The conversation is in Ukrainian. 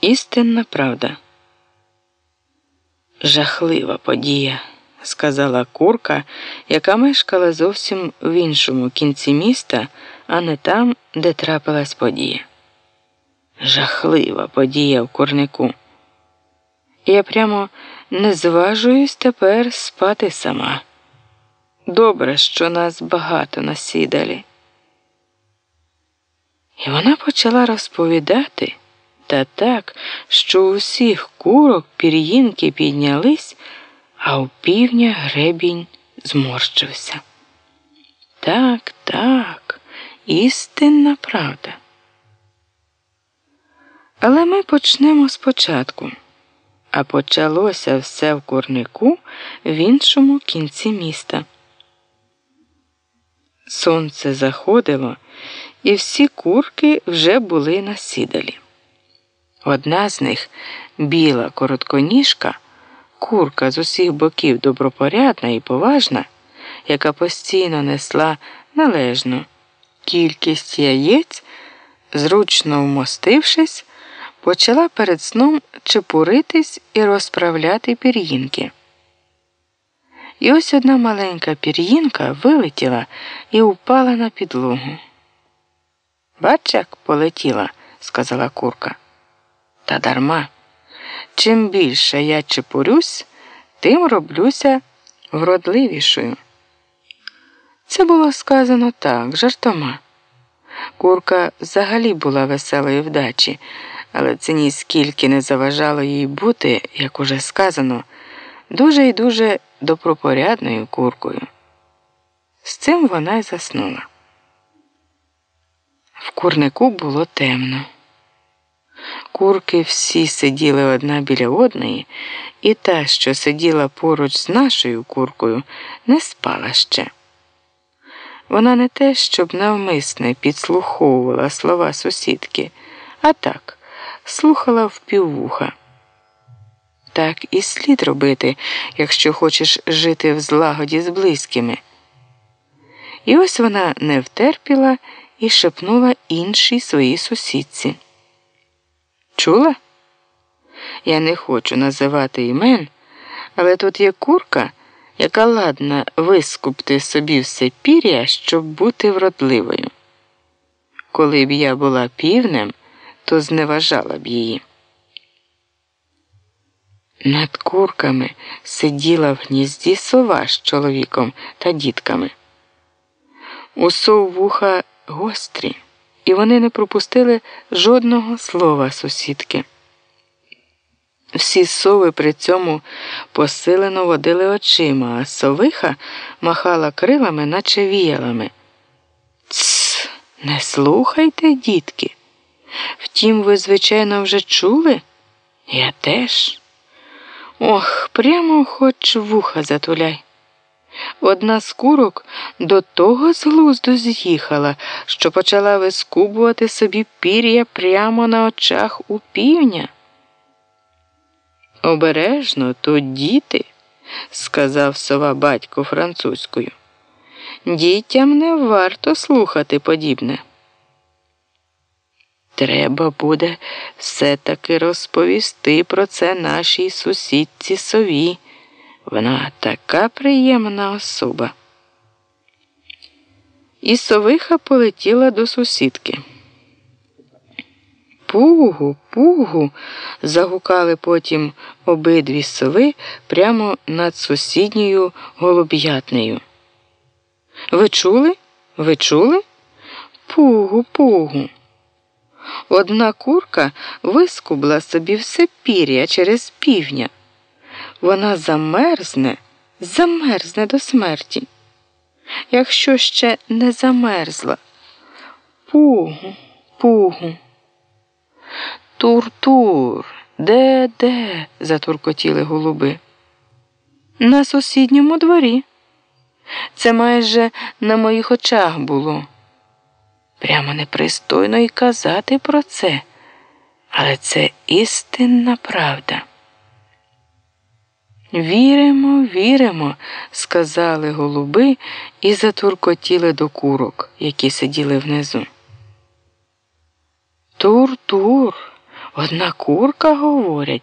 Істинна правда. Жахлива подія, сказала курка, яка мешкала зовсім в іншому кінці міста, а не там, де трапилась подія. Жахлива подія в курнику. Я прямо не зважуюсь тепер спати сама. Добре, що нас багато насідалі. І вона почала розповідати, та так, що у всіх курок пір'їнки піднялись, а у півня гребінь зморщився. Так, істинна правда. Але ми почнемо спочатку. А почалося все в курнику в іншому кінці міста. Сонце заходило, і всі курки вже були насідалі. Одна з них, біла коротконіжка, курка з усіх боків добропорядна і поважна, яка постійно несла належну кількість яєць, зручно вмостившись, почала перед сном чепуритись і розправляти пір'їнки. І ось одна маленька пір'їнка вилетіла і впала на підлогу. «Бач, як полетіла», – сказала курка. «Та дарма. Чим більше я чепурюсь, тим роблюся вродливішою». Це було сказано так, жартома. Курка взагалі була веселої вдачі, але це ніскільки не заважало їй бути, як уже сказано, дуже і дуже добропорядною куркою. З цим вона й заснула. В курнику було темно. Курки всі сиділи одна біля одної, і та, що сиділа поруч з нашою куркою, не спала ще. Вона не те, щоб навмисне підслуховувала слова сусідки, а так, слухала впіввуха. Так і слід робити, якщо хочеш жити в злагоді з близькими. І ось вона не втерпіла і шепнула іншій своїй сусідці. «Чула? Я не хочу називати імен, але тут є курка, яка ладна вискупти собі все пір'я, щоб бути вродливою. Коли б я була півнем, то зневажала б її». Над курками сиділа в гнізді сова з чоловіком та дітками. У сов вуха гострі, і вони не пропустили жодного слова сусідки. Всі сови при цьому посилено водили очима, а совиха махала крилами, наче віялами. «Тсс, не слухайте, дітки. Втім, ви, звичайно, вже чули? Я теж. Ох, прямо хоч вуха затуляй. Одна з курок до того з глузду з'їхала, що почала вискубувати собі пір'я прямо на очах у півня». «Обережно, то діти», – сказав сова батько французькою. «Дітям не варто слухати подібне». «Треба буде все-таки розповісти про це нашій сусідці сові. Вона така приємна особа». І совиха полетіла до сусідки. «Пугу, пугу!» – загукали потім обидві сови прямо над сусідньою голуб'ятнею. «Ви чули? Ви чули? Пугу, пугу!» Одна курка вискубла собі все пір'я через півня. Вона замерзне до смерті. Якщо ще не замерзла. Пугу, пугу. «Тур-тур, де?» – затуркотіли голуби. «На сусідньому дворі. Це майже на моїх очах було. Прямо непристойно й казати про це, але це істинна правда». «Віримо, віримо», – сказали голуби і затуркотіли до курок, які сиділи внизу. «Тур-тур, Одна курка, говорять,